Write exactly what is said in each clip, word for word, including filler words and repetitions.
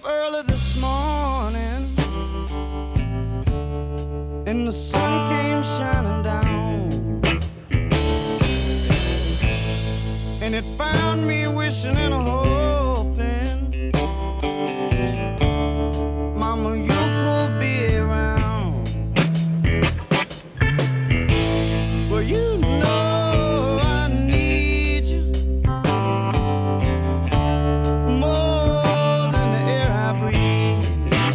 up early this morning, and the sun came shining down, and it found me wishing and hoping, Mama, you could be around. Well, you know I need you more than the air I breathe,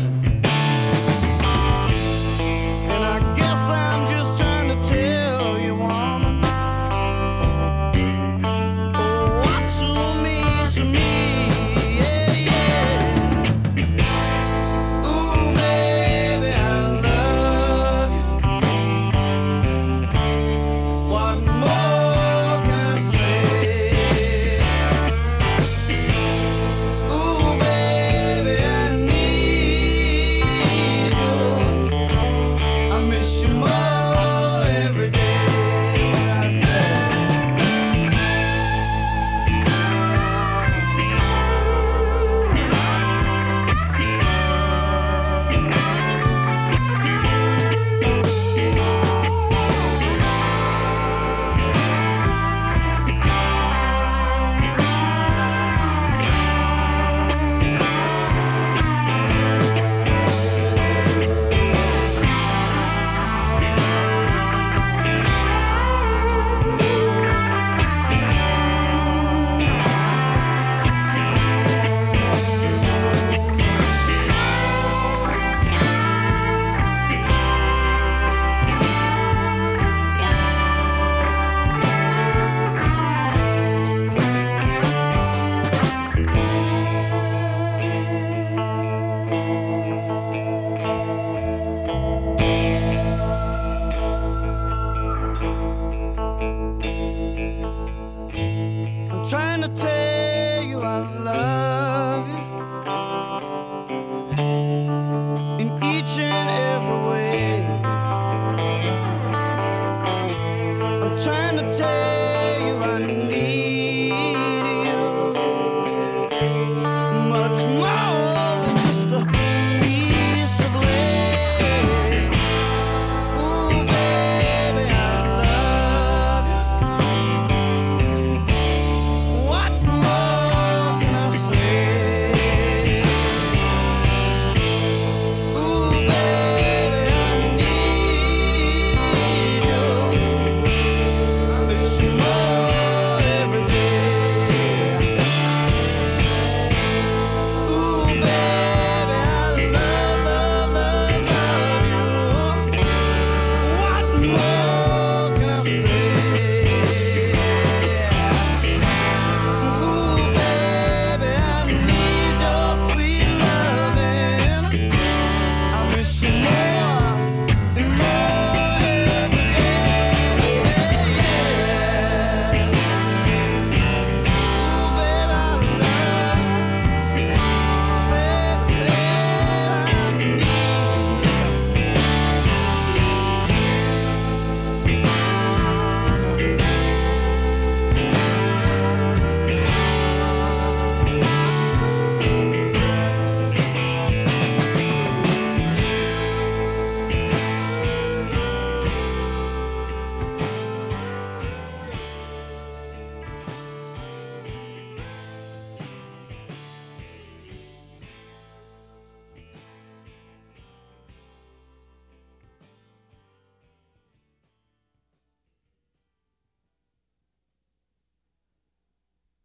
and I guess I'm just trying to tell you, woman, oh, what you mean to me. Yeah, yeah. Ooh, baby, I love you. What more can I say? Ooh, baby, I need you. I miss you more every day. I say, I'm trying to tell you I love you, and